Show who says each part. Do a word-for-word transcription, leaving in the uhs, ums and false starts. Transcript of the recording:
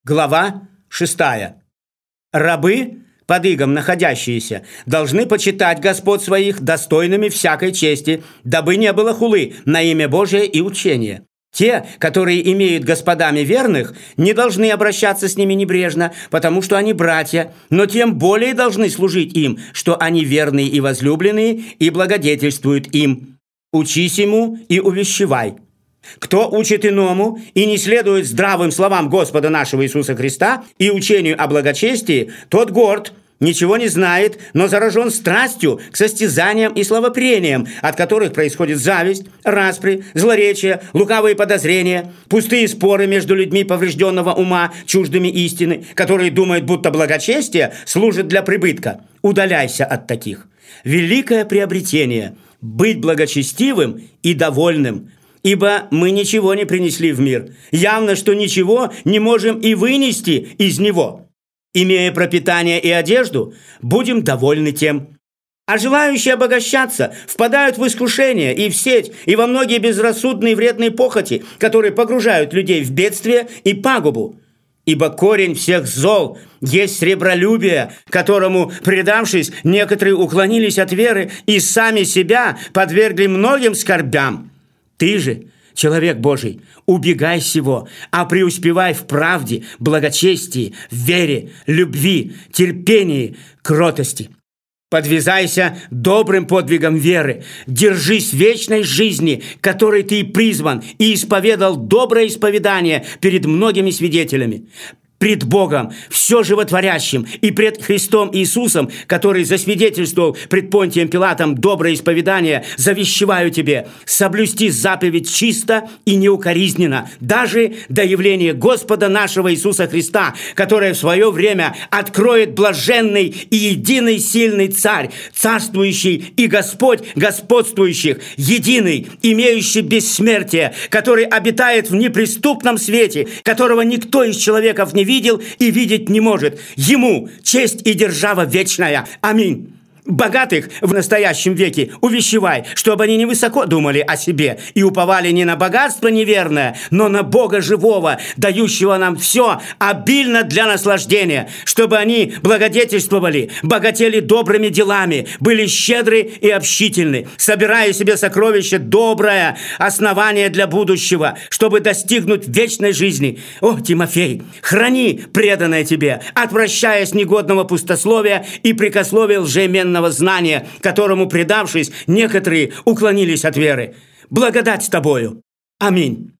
Speaker 1: Глава шестая. Рабы, под игом находящиеся, должны почитать господ своих достойными всякой чести, дабы не было хулы на имя Божие и учения. Те, которые имеют господами верных, не должны обращаться с ними небрежно, потому что они братья, но тем более должны служить им, что они верные и возлюбленные, и благодетельствуют им. Учись ему и увещевай. Кто учит иному и не следует здравым словам Господа нашего Иисуса Христа и учению о благочестии, тот горд, ничего не знает, но заражен страстью к состязаниям и словопрениям, от которых происходит зависть, распри, злоречие, лукавые подозрения, пустые споры между людьми поврежденного ума, чуждыми истины, которые думают, будто благочестие служит для прибытка. Удаляйся от таких. Великое приобретение – быть благочестивым и довольным, ибо мы ничего не принесли в мир. Явно, что ничего не можем и вынести из него. Имея пропитание и одежду, будем довольны тем. А желающие обогащаться впадают в искушение и в сеть, и во многие безрассудные вредные похоти, которые погружают людей в бедствие и пагубу. Ибо корень всех зол есть сребролюбие, которому, предавшись, некоторые уклонились от веры и сами себя подвергли многим скорбям. Ты же, человек Божий, убегай сего, а преуспевай в правде, благочестии, вере, любви, терпении, кротости. Подвязайся добрым подвигом веры, держись вечной жизни, которой ты призван, и исповедал доброе исповедание перед многими свидетелями. Пред Богом, все животворящим, и пред Христом Иисусом, который засвидетельствовал пред Понтием Пилатом доброе исповедание, завещеваю тебе соблюсти заповедь чисто и неукоризненно, даже до явления Господа нашего Иисуса Христа, которое в свое время откроет блаженный и единый сильный Царь, царствующий и Господь господствующих, единый, имеющий бессмертие, который обитает в неприступном свете, которого никто из человеков не видел и видеть не может. Ему честь и держава вечная. Аминь. Богатых в настоящем веке увещевай, чтобы они невысоко думали о себе и уповали не на богатство неверное, но на Бога живого, дающего нам все обильно для наслаждения, чтобы они благодетельствовали, богатели добрыми делами, были щедры и общительны, собирая себе сокровище доброе, основание для будущего, чтобы достигнуть вечной жизни. О, Тимофей, храни преданное тебе, отвращаясь негодного пустословия и прикословия лжеименного знания, которому, предавшись, некоторые уклонились от веры. Благодать с тобою. Аминь.